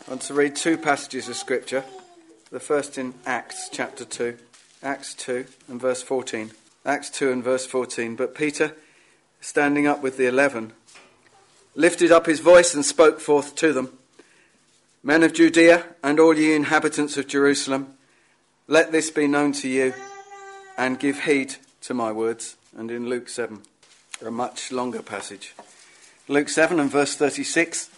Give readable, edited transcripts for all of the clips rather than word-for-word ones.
I want to read two passages of Scripture. The first in Acts chapter 2. Acts 2 and verse 14. Acts 2 and verse 14. But Peter, standing up with the 11, lifted up his voice and spoke forth to them. Men of Judea and all ye inhabitants of Jerusalem, let this be known to you, and give heed to my words. And in Luke 7, a much longer passage. Luke 7 and verse 36.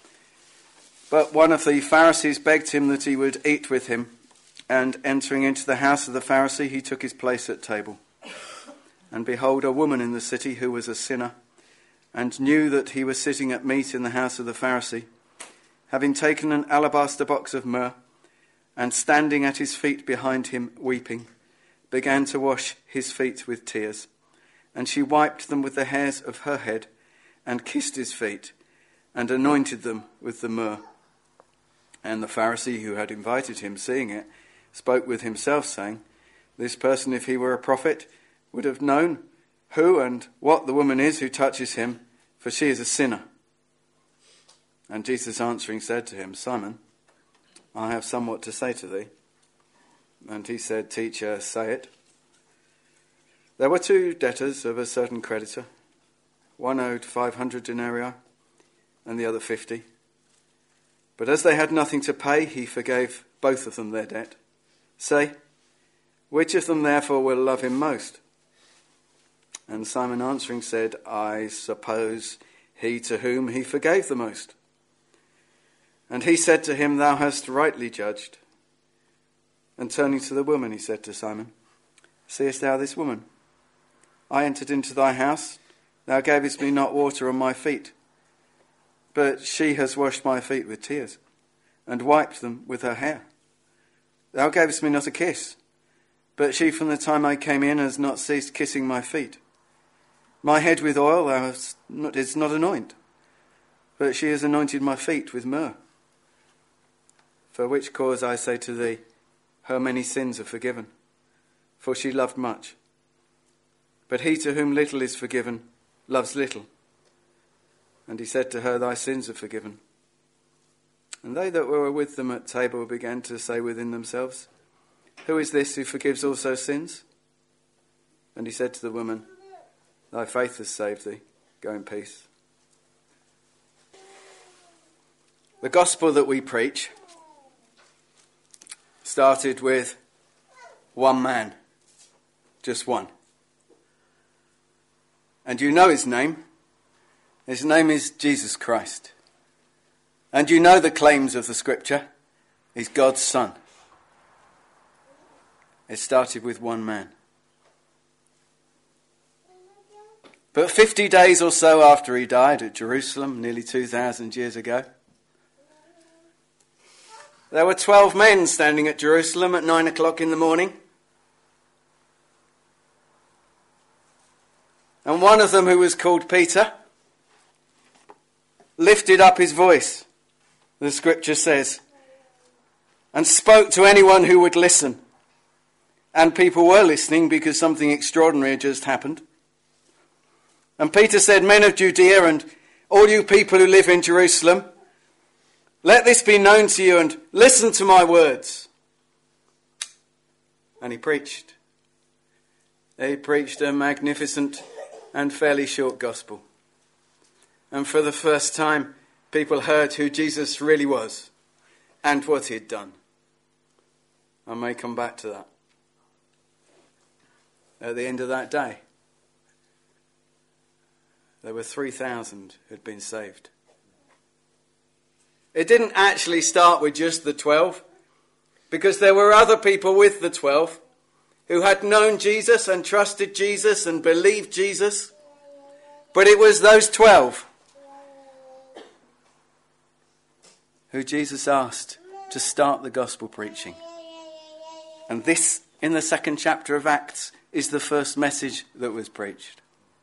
But one of the Pharisees begged him that he would eat with him, and entering into the house of the Pharisee, he took his place at table. And behold, a woman in the city who was a sinner, and knew that he was sitting at meat in the house of the Pharisee, having taken an alabaster box of myrrh, and standing at his feet behind him weeping, began to wash his feet with tears. And she wiped them with the hairs of her head, and kissed his feet, and anointed them with the myrrh. And the Pharisee who had invited him, seeing it, spoke with himself, saying, This person, if he were a prophet, would have known who and what the woman is who touches him, for she is a sinner. And Jesus answering said to him, Simon, I have somewhat to say to thee. And he said, Teacher, say it. There were two debtors of a certain creditor. One owed 500 denarii, and the other 50. But as they had nothing to pay, he forgave both of them their debt. Say, which of them therefore will love him most? And Simon answering said, I suppose he to whom he forgave the most. And he said to him, Thou hast rightly judged. And turning to the woman, he said to Simon, Seest thou this woman? I entered into thy house, thou gavest me not water on my feet, but she has washed my feet with tears, and wiped them with her hair. Thou gavest me not a kiss, but she from the time I came in has not ceased kissing my feet. My head with oil thou didst not anoint, but she has anointed my feet with myrrh. For which cause I say to thee, her many sins are forgiven, for she loved much. But he to whom little is forgiven loves little. And he said to her, Thy sins are forgiven. And they that were with them at table began to say within themselves, Who is this who forgives also sins? And he said to the woman, Thy faith has saved thee. Go in peace. The gospel that we preach started with one man, just one. And you know his name. His name is Jesus Christ. And you know the claims of the Scripture. He's God's Son. It started with one man. But 50 days or so after he died at Jerusalem, nearly 2,000 years ago, there were 12 men standing at Jerusalem at 9 o'clock in the morning. And one of them, who was called Peter, lifted up his voice, the Scripture says, and spoke to anyone who would listen. And people were listening because something extraordinary had just happened. And Peter said, Men of Judea and all you people who live in Jerusalem, let this be known to you and listen to my words. And he preached. He preached a magnificent and fairly short gospel. And for the first time, people heard who Jesus really was and what he had done. I may come back to that. At the end of that day, there were 3,000 who had been saved. It didn't actually start with just the 12, because there were other people with the 12 who had known Jesus and trusted Jesus and believed Jesus. But it was those 12 who Jesus asked to start the gospel preaching. And this, in the second chapter of Acts, is the first message that was preached.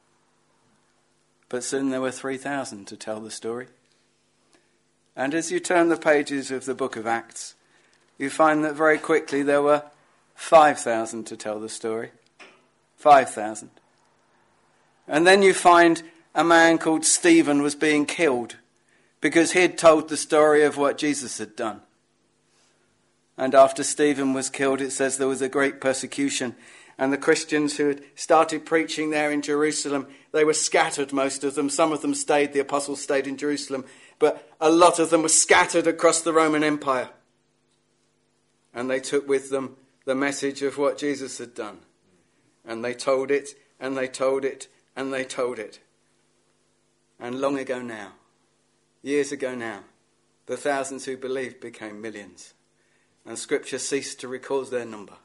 But soon there were 3,000 to tell the story. And as you turn the pages of the book of Acts, you find that very quickly there were 5,000 to tell the story. 5,000. And then you find a man called Stephen was being killed because he'd told the story of what Jesus had done. And after Stephen was killed, it says there was a great persecution. And the Christians who had started preaching there in Jerusalem, they were scattered, most of them. Some of them stayed, the apostles stayed in Jerusalem. But a lot of them were scattered across the Roman Empire. And they took with them the message of what Jesus had done. And they told it, and they told it, and they told it. And long ago now, years ago now, the thousands who believed became millions. And Scripture ceased to record their number.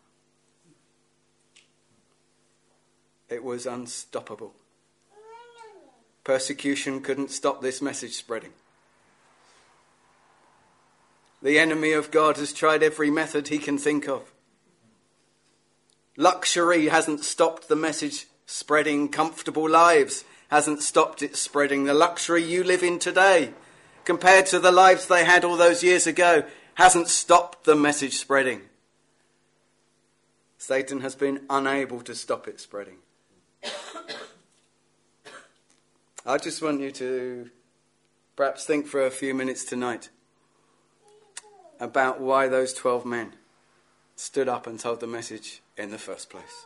It was unstoppable. Persecution couldn't stop this message spreading. The enemy of God has tried every method he can think of. Luxury hasn't stopped the message spreading. Comfortable lives hasn't stopped it spreading. The luxury you live in today, compared to the lives they had all those years ago, hasn't stopped the message spreading. Satan has been unable to stop it spreading. I just want you to perhaps think for a few minutes tonight about why those 12 men stood up and told the message in the first place.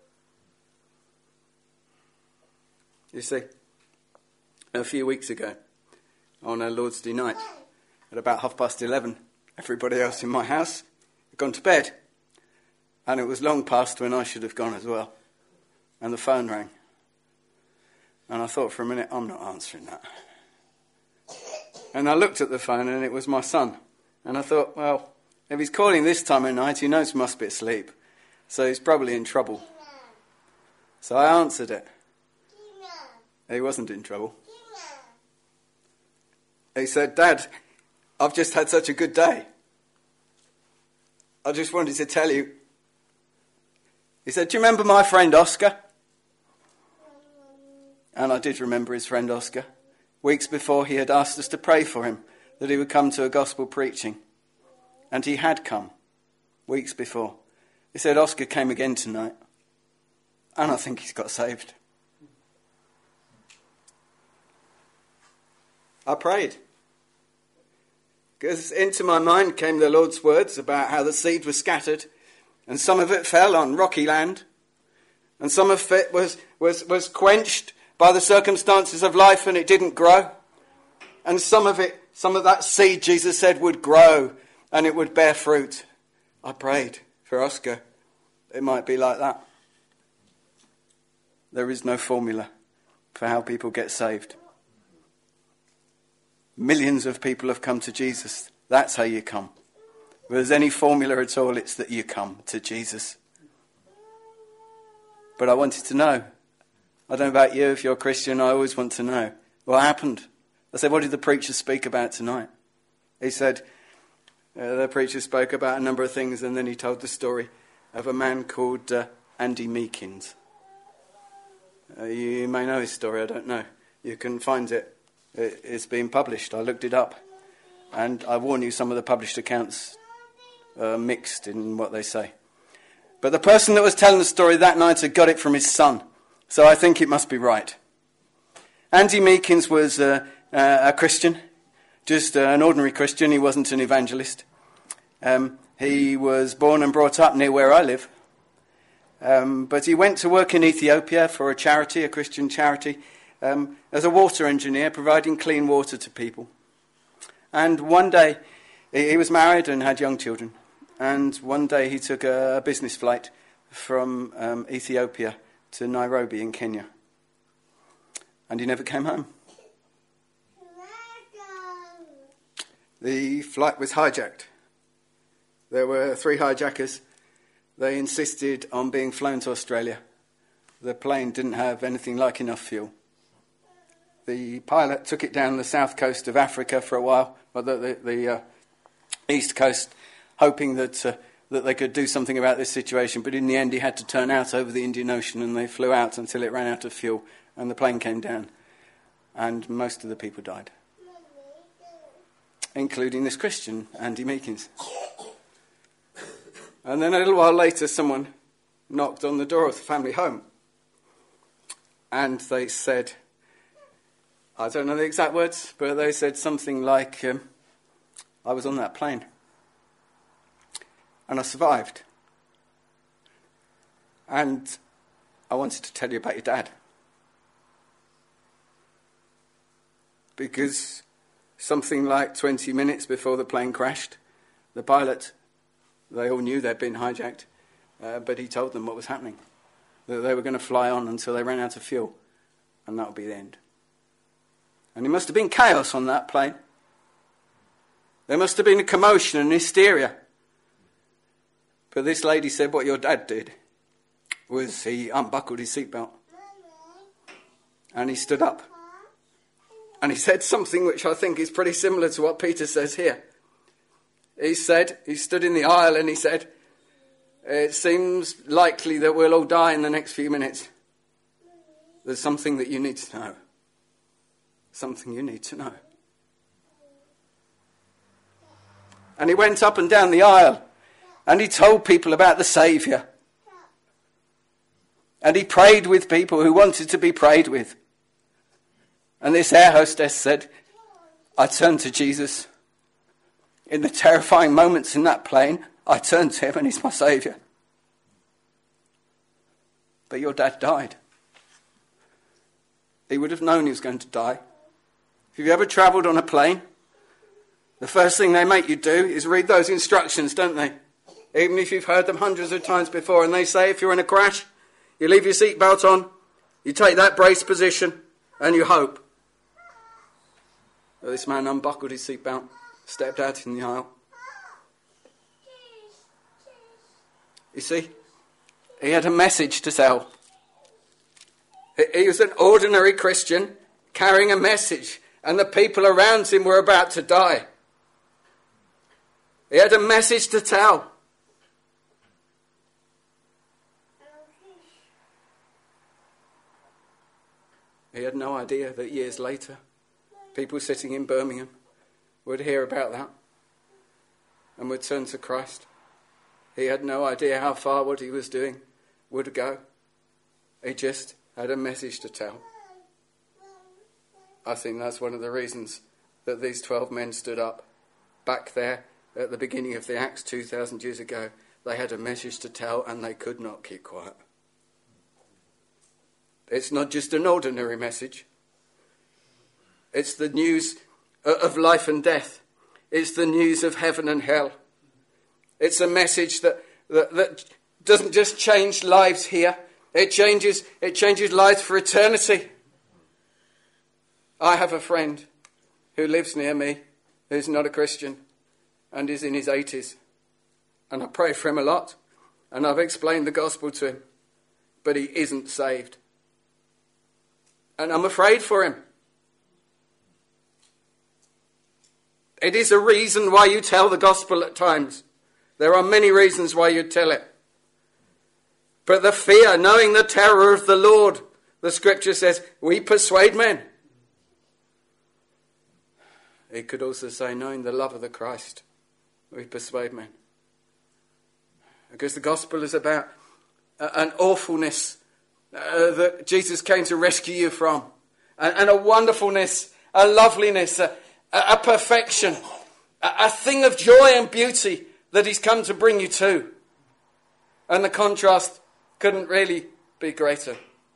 You see, a few weeks ago, on a Lord's Day night, at about 11:30, everybody else in my house had gone to bed. And it was long past when I should have gone as well. And the phone rang. And I thought for a minute, I'm not answering that. And I looked at the phone and it was my son. And I thought, well, if he's calling this time of night, he knows he must be asleep. So he's probably in trouble. So I answered it. He wasn't in trouble. He said, Dad, I've just had such a good day. I just wanted to tell you. He said, do you remember my friend Oscar? And I did remember his friend Oscar. Weeks before, he had asked us to pray for him, that he would come to a gospel preaching. And he had come, weeks before. He said, Oscar came again tonight. And I think he's got saved. I prayed. Because into my mind came the Lord's words about how the seed was scattered. And some of it fell on rocky land. And some of it was quenched by the circumstances of life and it didn't grow. And some of that seed, Jesus said, would grow and it would bear fruit. I prayed for Oscar. It might be like that. There is no formula for how people get saved. Millions of people have come to Jesus. That's how you come. If there's any formula at all, it's that you come to Jesus. But I wanted to know. I don't know about you, if you're a Christian, I always want to know. What happened? I said, what did the preacher speak about tonight? He said, the preacher spoke about a number of things and then he told the story of a man called Andy Meekins. You may know his story, I don't know. You can find it. It's been published. I looked it up. And I warn you, some of the published accounts are mixed in what they say. But the person that was telling the story that night had got it from his son. So I think it must be right. Andy Meekins was a Christian, just an ordinary Christian. He wasn't an evangelist. He was born and brought up near where I live. But he went to work in Ethiopia for a charity, a Christian charity, as a water engineer, providing clean water to people. And one day, he was married and had young children. And one day he took a business flight from Ethiopia to Nairobi in Kenya. And he never came home. The flight was hijacked. There were 3 hijackers. They insisted on being flown to Australia. The plane didn't have anything like enough fuel. The pilot took it down the south coast of Africa for a while, or the east coast, hoping that they could do something about this situation. But in the end, he had to turn out over the Indian Ocean, and they flew out until it ran out of fuel, and the plane came down. And most of the people died, including this Christian, Andy Meekins. And then a little while later, someone knocked on the door of the family home. And they said, I don't know the exact words, but they said something like, I was on that plane and I survived. And I wanted to tell you about your dad. Because something like 20 minutes before the plane crashed, the pilot, they all knew they'd been hijacked, but he told them what was happening, that they were going to fly on until they ran out of fuel, and that would be the end. And it must have been chaos on that plane. There must have been a commotion and hysteria. But this lady said what your dad did was he unbuckled his seatbelt and he stood up. And he said something which I think is pretty similar to what Peter says here. He stood in the aisle and he said, it seems likely that we'll all die in the next few minutes. There's something that you need to know. Something you need to know. And he went up and down the aisle and he told people about the Saviour. And he prayed with people who wanted to be prayed with. And this air hostess said, I turned to Jesus. In the terrifying moments in that plane, I turned to him and he's my saviour. But your dad died. He would have known he was going to die. If you've ever travelled on a plane, the first thing they make you do is read those instructions, don't they? Even if you've heard them hundreds of times before. And they say if you're in a crash, you leave your seatbelt on, you take that brace position, and you hope. But this man unbuckled his seatbelt, stepped out in the aisle. You see, he had a message to tell. He was an ordinary Christian carrying a message, and the people around him were about to die. He had a message to tell. He had no idea that years later, people sitting in Birmingham would hear about that and would turn to Christ. He had no idea how far what he was doing would go. He just had a message to tell. I think that's one of the reasons that these 12 men stood up back there at the beginning of the Acts 2,000 years ago. They had a message to tell and they could not keep quiet. It's not just an ordinary message. It's the news of life and death. It's the news of heaven and hell. It's a message that doesn't just change lives here. It changes lives for eternity. I have a friend who lives near me who's not a Christian and is in his 80s. And I pray for him a lot. And I've explained the gospel to him. But he isn't saved. And I'm afraid for him. It is a reason why you tell the gospel at times. There are many reasons why you tell it. But the fear, knowing the terror of the Lord, the scripture says, we persuade men. It could also say, knowing the love of the Christ, we persuade men. Because the gospel is about an awfulness that Jesus came to rescue you from. And a wonderfulness, a loveliness, a perfection, a thing of joy and beauty that he's come to bring you to. And the contrast couldn't really be greater.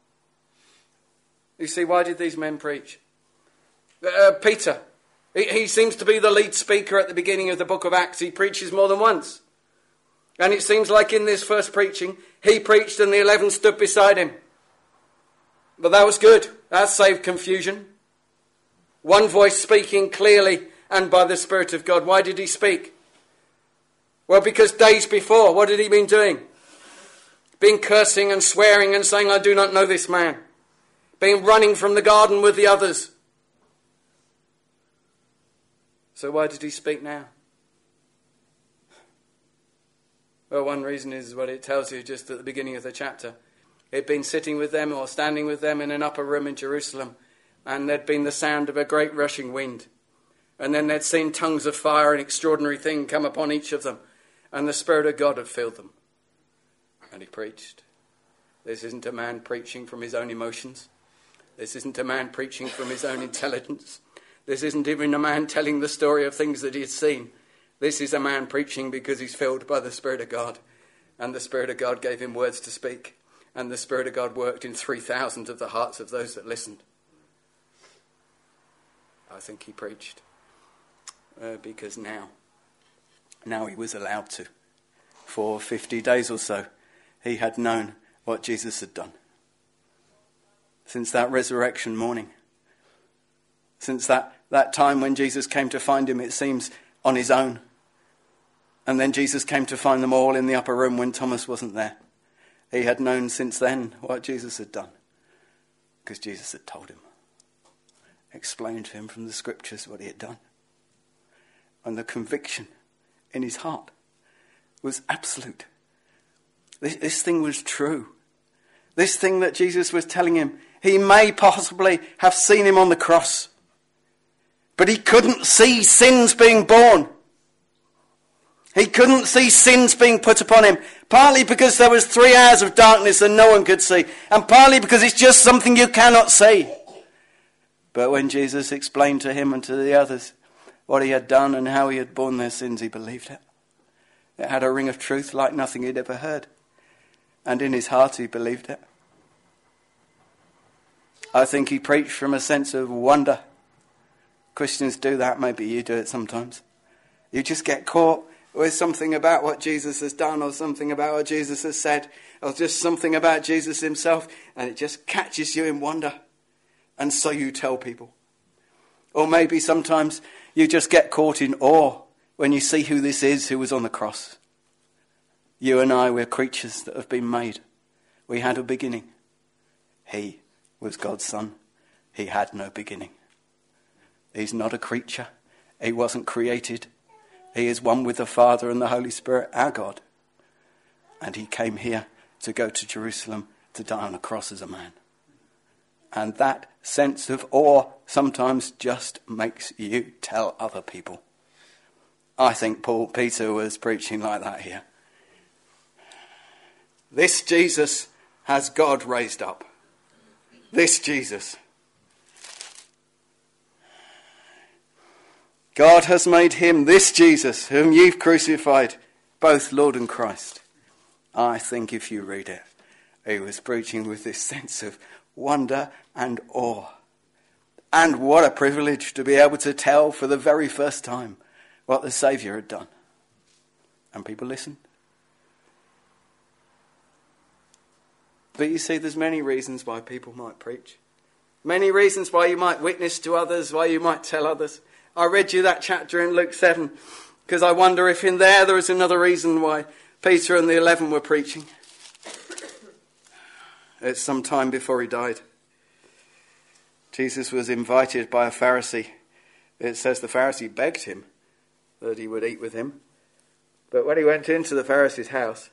You see, why did these men preach? Peter, he seems to be the lead speaker at the beginning of the book of Acts. He preaches more than once. And it seems like in this first preaching, he preached and the 11 stood beside him. But that was good. That saved confusion. One voice speaking clearly and by the Spirit of God. Why did he speak? Well, because days before, what had he been doing? Been cursing and swearing and saying, I do not know this man. Been running from the garden with the others. So why did he speak now? Well, one reason is what it tells you just at the beginning of the chapter. He'd been sitting with them or standing with them in an upper room in Jerusalem, and there'd been the sound of a great rushing wind. And then they'd seen tongues of fire, an extraordinary thing come upon each of them, and the Spirit of God had filled them. And he preached. This isn't a man preaching from his own emotions. This isn't a man preaching from his own intelligence. This isn't even a man telling the story of things that he has seen. This is a man preaching because he's filled by the Spirit of God. And the Spirit of God gave him words to speak. And the Spirit of God worked in 3,000 of the hearts of those that listened. I think he preached because now he was allowed to. For 50 days or so, he had known what Jesus had done. Since that resurrection morning, since that time when Jesus came to find him, it seems, on his own. And then Jesus came to find them all in the upper room when Thomas wasn't there. He had known since then what Jesus had done, because Jesus had told him, explained to him from the scriptures what he had done. And the conviction in his heart was absolute. This thing was true. This thing that Jesus was telling him, he may possibly have seen him on the cross, but he couldn't see sins being borne. He couldn't see sins being put upon him, partly because there was 3 hours of darkness and no one could see, and partly because it's just something you cannot see. But when Jesus explained to him and to the others what he had done and how he had borne their sins, he believed it. It had a ring of truth like nothing he'd ever heard. And in his heart he believed it. I think he preached from a sense of wonder. Christians do that, maybe you do it sometimes. You just get caught with something about what Jesus has done, or something about what Jesus has said, or just something about Jesus himself, and it just catches you in wonder. And so you tell people. Or maybe sometimes you just get caught in awe when you see who this is who was on the cross. You and I, we're creatures that have been made. We had a beginning. He was God's son. He had no beginning. He's not a creature. He wasn't created. He is one with the Father and the Holy Spirit, our God. And he came here to go to Jerusalem to die on a cross as a man. And that sense of awe sometimes just makes you tell other people. I think Peter was preaching like that here. This Jesus has God raised up. This Jesus. God has made him, this Jesus, whom you've crucified, both Lord and Christ. I think if you read it, he was preaching with this sense of wonder and awe. And what a privilege to be able to tell for the very first time what the Saviour had done. And people listened. But you see, there's many reasons why people might preach. Many reasons why you might witness to others, why you might tell others. I read you that chapter in Luke 7 because I wonder if in there is another reason why Peter and the 11 were preaching. It's some time before he died. Jesus was invited by a Pharisee. It says the Pharisee begged him that he would eat with him. But when he went into the Pharisee's house,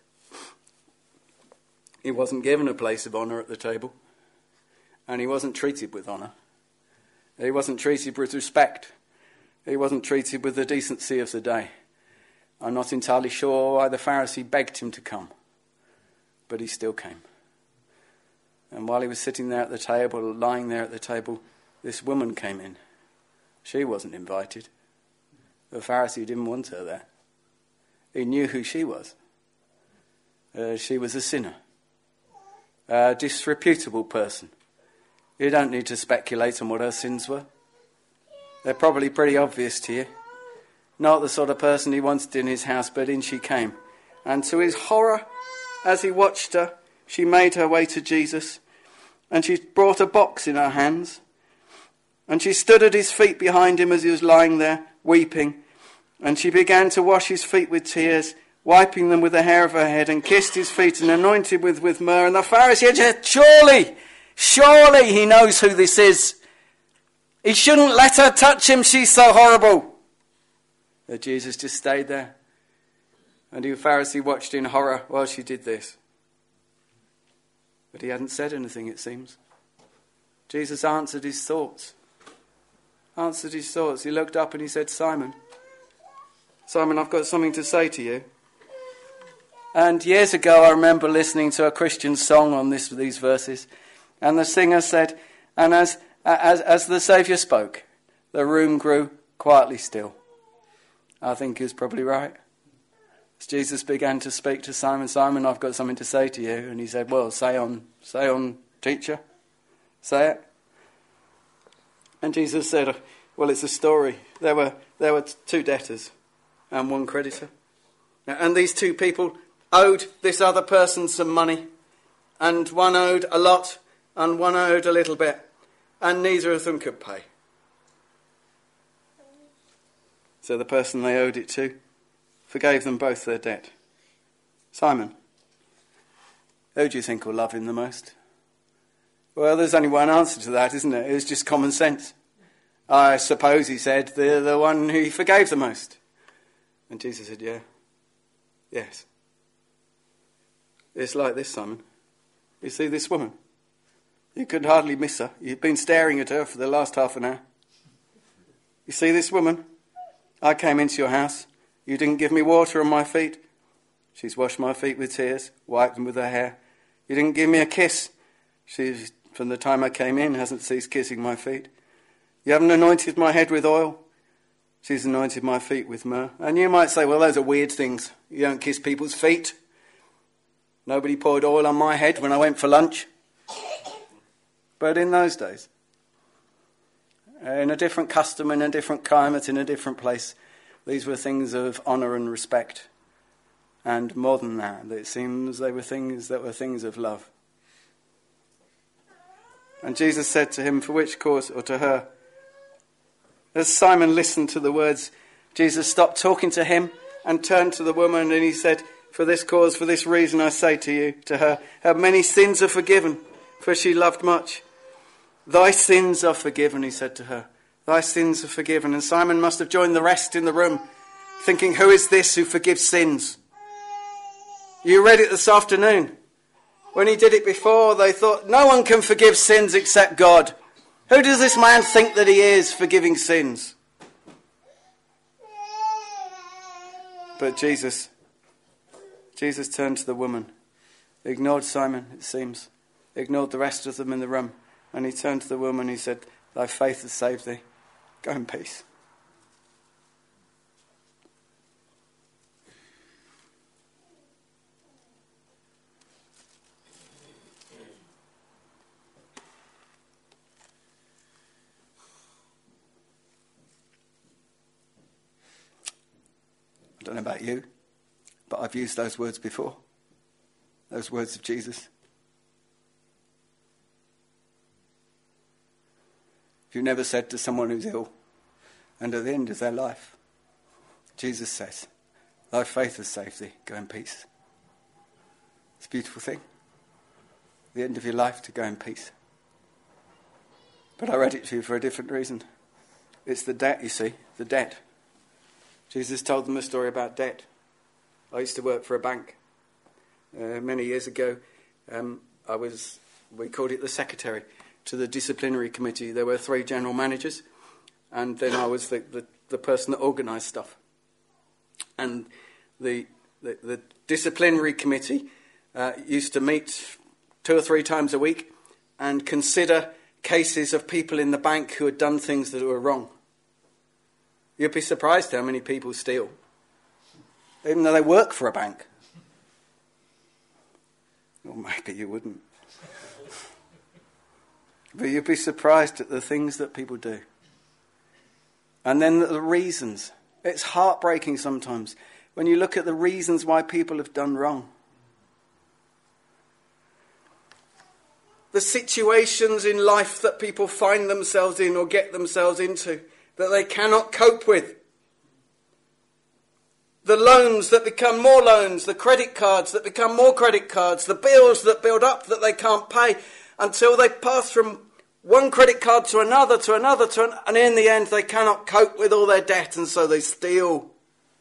he wasn't given a place of honour at the table. And he wasn't treated with honour. He wasn't treated with respect. He wasn't treated with the decency of the day. I'm not entirely sure why the Pharisee begged him to come. But he still came. And while he was sitting there at the table, lying there at the table, this woman came in. She wasn't invited. The Pharisee didn't want her there. He knew who she was. She was a sinner. A disreputable person. You don't need to speculate on what her sins were. They're probably pretty obvious to you. Not the sort of person he wanted in his house, but in she came. And to his horror, as he watched her, she made her way to Jesus. And she brought a box in her hands. And she stood at his feet behind him as he was lying there, weeping. And she began to wash his feet with tears, wiping them with the hair of her head, and kissed his feet and anointed with myrrh. And the Pharisee said, surely he knows who this is. He shouldn't let her touch him, she's so horrible. But Jesus just stayed there. And the Pharisee watched in horror while she did this. But he hadn't said anything, it seems. Jesus answered his thoughts. He looked up and he said, Simon, I've got something to say to you. And years ago I remember listening to a Christian song on these verses. And the singer said, And as the Saviour spoke, the room grew quietly still. I think he was probably right. As Jesus began to speak to Simon, Simon, I've got something to say to you. And he said, well, say on, teacher. Say it. And Jesus said, well, it's a story. There were two debtors and one creditor. And these two people owed this other person some money. And one owed a lot and one owed a little bit. And neither of them could pay. So the person they owed it to forgave them both their debt. Simon, who do you think will love him the most? Well, there's only one answer to that, isn't it? It's just common sense. I suppose, he said, the one who he forgave the most. And Jesus said, yes. It's like this, Simon. You see this woman? You could hardly miss her. You've been staring at her for the last half an hour. You see this woman? I came into your house. You didn't give me water on my feet. She's washed my feet with tears, wiped them with her hair. You didn't give me a kiss. She, from the time I came in, hasn't ceased kissing my feet. You haven't anointed my head with oil. She's anointed my feet with myrrh. And you might say, well, those are weird things. You don't kiss people's feet. Nobody poured oil on my head when I went for lunch. But in those days, in a different custom, in a different climate, in a different place, these were things of honour and respect. And more than that, it seems they were things that were things of love. And Jesus said to him, for which cause, or to her, as Simon listened to the words, Jesus stopped talking to him and turned to the woman and he said, for this cause, for this reason I say to you, to her, her many sins are forgiven, for she loved much. Thy sins are forgiven, he said to her. Thy sins are forgiven. And Simon must have joined the rest in the room, thinking, who is this who forgives sins? You read it this afternoon. When he did it before, they thought, no one can forgive sins except God. Who does this man think that he is, forgiving sins? But Jesus turned to the woman, ignored Simon, it seems, ignored the rest of them in the room, and he turned to the woman and he said, thy faith has saved thee. Go in peace. I don't know about you, but I've used those words before. Those words of Jesus. If you've never said to someone who's ill, and at the end of their life, Jesus says, thy faith has saved thee, go in peace. It's a beautiful thing. At the end of your life, to go in peace. But I read it to you for a different reason. It's the debt, you see, the debt. Jesus told them a story about debt. I used to work for a bank. Many years ago, we called it the secretary to the disciplinary committee. There were 3 general managers, and then I was the person that organised stuff. And the disciplinary committee used to meet 2 or 3 times a week and consider cases of people in the bank who had done things that were wrong. You'd be surprised how many people steal, even though they work for a bank. Or maybe you wouldn't. But you'd be surprised at the things that people do. And then the reasons. It's heartbreaking sometimes when you look at the reasons why people have done wrong. The situations in life that people find themselves in or get themselves into that they cannot cope with. The loans that become more loans, the credit cards that become more credit cards, the bills that build up that they can't pay until they pass from one credit card to another, and in the end they cannot cope with all their debt and so they steal.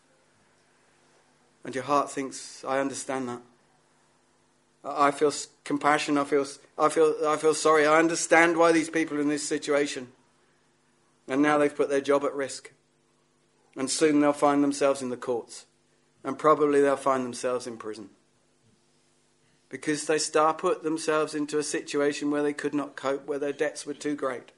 And your heart thinks, I understand that. I feel compassion, I feel sorry, I understand why these people are in this situation. And now they've put their job at risk. And soon they'll find themselves in the courts. And probably they'll find themselves in prison. because they put themselves into a situation where they could not cope, where their debts were too great.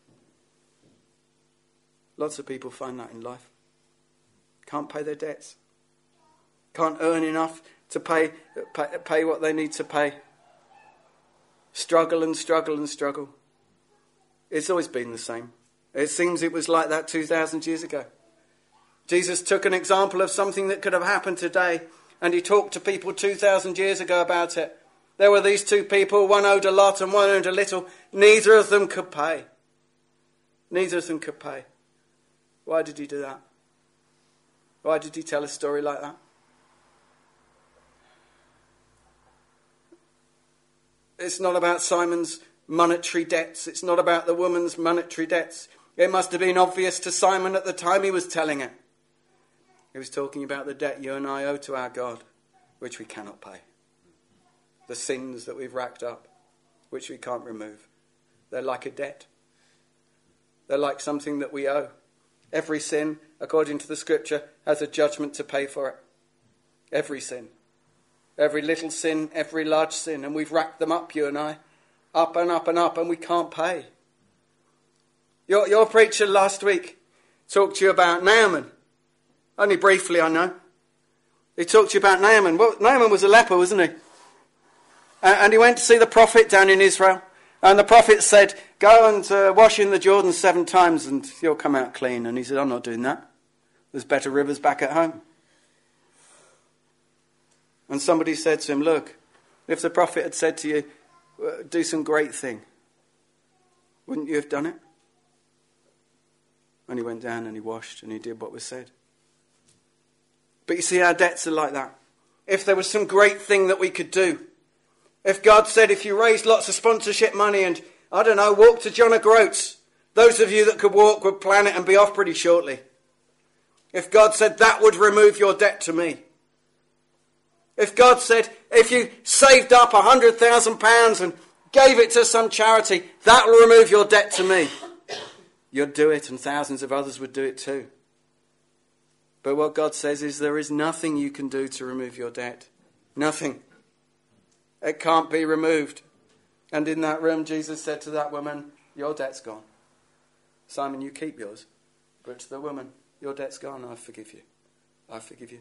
Lots of people find that in life. Can't pay their debts. Can't earn enough to pay what they need to pay. Struggle and struggle and struggle. It's always been the same. It seems it was like that 2,000 years ago. Jesus took an example of something that could have happened today, and he talked to people 2,000 years ago about it. There were these two people, one owed a lot and one owed a little. Neither of them could pay. Neither of them could pay. Why did he do that? Why did he tell a story like that? It's not about Simon's monetary debts. It's not about the woman's monetary debts. It must have been obvious to Simon at the time he was telling it. He was talking about the debt you and I owe to our God, which we cannot pay. The sins that we've racked up, which we can't remove. They're like a debt. They're like something that we owe. Every sin, according to the scripture, has a judgment to pay for it. Every sin. Every little sin, every large sin. And we've racked them up, you and I. Up and up and up, and we can't pay. Your preacher last week talked to you about Naaman. Only briefly, I know. He talked to you about Naaman. Well, Naaman was a leper, wasn't he? And he went to see the prophet down in Israel. And the prophet said, go and wash in the Jordan 7 times and you'll come out clean. And he said, I'm not doing that. There's better rivers back at home. And somebody said to him, look, if the prophet had said to you, do some great thing, wouldn't you have done it? And he went down and he washed and he did what was said. But you see, our debts are like that. If there was some great thing that we could do, if God said, if you raised lots of sponsorship money and, I don't know, walk to John O'Groats, those of you that could walk would plan it and be off pretty shortly. If God said that would remove your debt to me. If God said, if you saved up £100,000 and gave it to some charity, that will remove your debt to me. You'd do it, and thousands of others would do it too. But what God says is there is nothing you can do to remove your debt. Nothing. It can't be removed. And in that room, Jesus said to that woman, your debt's gone. Simon, you keep yours. But to the woman, your debt's gone. I forgive you. I forgive you.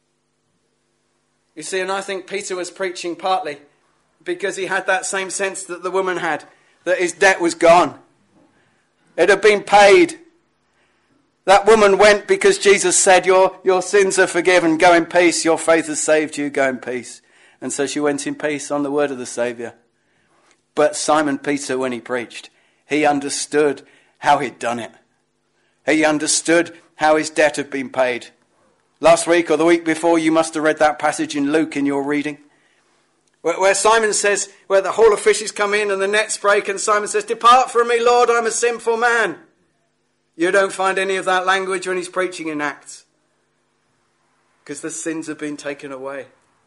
You see, and I think Peter was preaching partly because he had that same sense that the woman had, that his debt was gone. It had been paid. That woman went because Jesus said, your sins are forgiven, go in peace, your faith has saved you, go in peace. And so she went in peace on the word of the Saviour. But Simon Peter, when he preached, he understood how he'd done it. He understood how his debt had been paid. Last week or the week before, you must have read that passage in Luke in your reading, where Simon says, where the haul of fishes come in and the nets break, and Simon says, depart from me, Lord, I'm a sinful man. You don't find any of that language when he's preaching in Acts, because the sins have been taken away.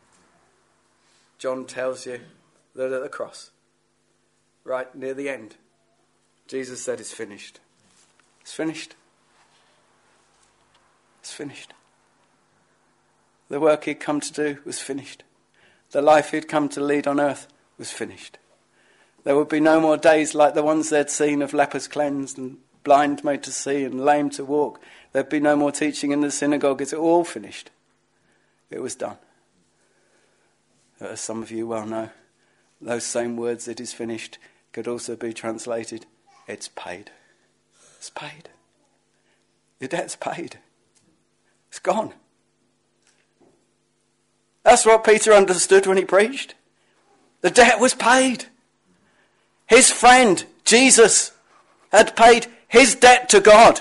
John tells you that at the cross, right near the end, Jesus said, it's finished. It's finished. It's finished. The work he'd come to do was finished. The life he'd come to lead on earth was finished. There would be no more days like the ones they'd seen of lepers cleansed and blind made to see and lame to walk. There'd be no more teaching in the synagogue. It's all finished. It was done. As some of you well know, those same words, it is finished, could also be translated, it's paid. It's paid. Your debt's paid. It's gone. That's what Peter understood when he preached. The debt was paid. His friend, Jesus, had paid his debt to God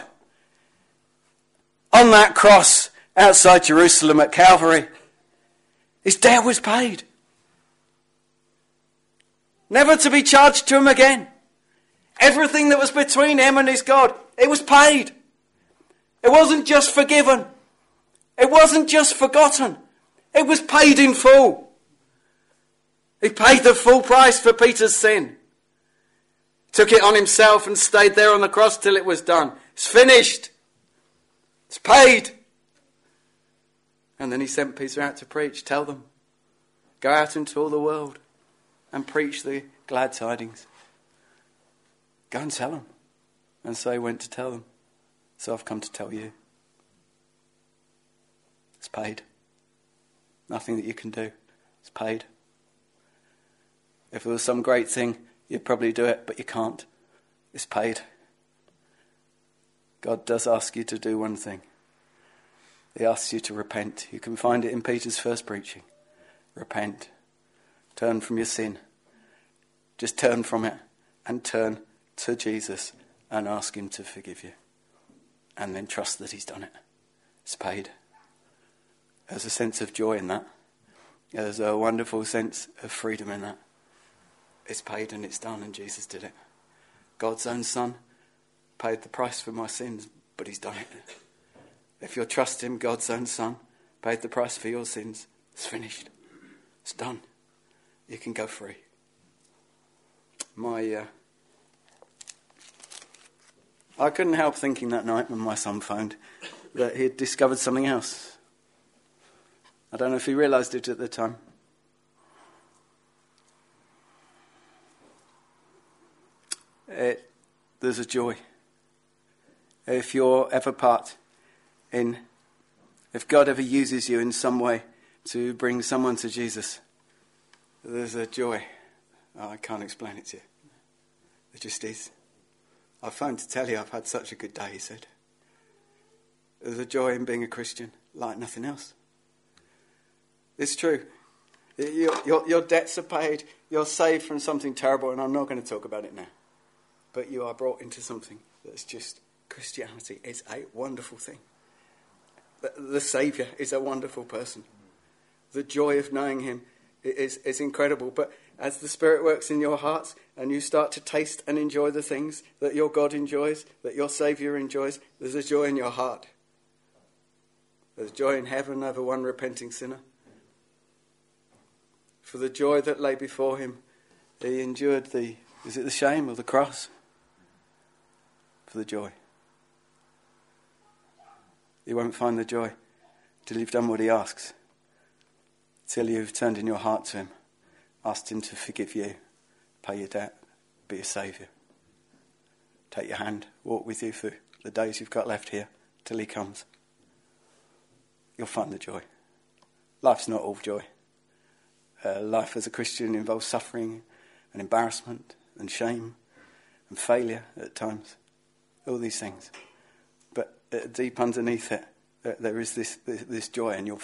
on that cross outside Jerusalem at Calvary. His debt was paid. Never to be charged to him again. Everything that was between him and his God, it was paid. It wasn't just forgiven. It wasn't just forgotten. It was paid in full. He paid the full price for Peter's sin. Took it on himself and stayed there on the cross till it was done. It's finished. It's paid. And then he sent Peter out to preach. Tell them. Go out into all the world. and preach the glad tidings. Go and tell them. And so he went to tell them. So I've come to tell you. It's paid. Nothing that you can do. It's paid. If it was some great thing, you'd probably do it, but you can't. It's paid. God does ask you to do one thing. He asks you to repent. You can find it in Peter's first preaching. Repent. Turn from your sin. Just turn from it and turn to Jesus and ask him to forgive you. And then trust that he's done it. It's paid. There's a sense of joy in that. There's a wonderful sense of freedom in that. It's paid and it's done, and Jesus did it. God's own Son paid the price for my sins, but he's done it. If you'll trust him, God's own Son paid the price for your sins. It's finished. It's done. You can go free. I couldn't help thinking that night when my son phoned that he had discovered something else. I don't know if he realised it at the time. There's a joy. If you're ever if God ever uses you in some way to bring someone to Jesus, there's a joy. Oh, I can't explain it to you. There just is. I phoned to tell you I've had such a good day, he said. There's a joy in being a Christian like nothing else. It's true. Your debts are paid. You're saved from something terrible, and I'm not going to talk about it now. But you are brought into something that's just Christianity. It's a wonderful thing. The Saviour is a wonderful person. The joy of knowing him is incredible. But as the Spirit works in your hearts and you start to taste and enjoy the things that your God enjoys, that your Saviour enjoys, there's a joy in your heart. There's joy in heaven over one repenting sinner. For the joy that lay before him, he endured the shame or the cross? For the joy. You won't find the joy till you've done what he asks. Till you've turned in your heart to him, asked him to forgive you, pay your debt, be your saviour. Take your hand, walk with you through the days you've got left here till he comes. You'll find the joy. Life's not all joy. Life as a Christian involves suffering and embarrassment and shame and failure at times. All these things. But deep underneath it, there is this joy, and you'll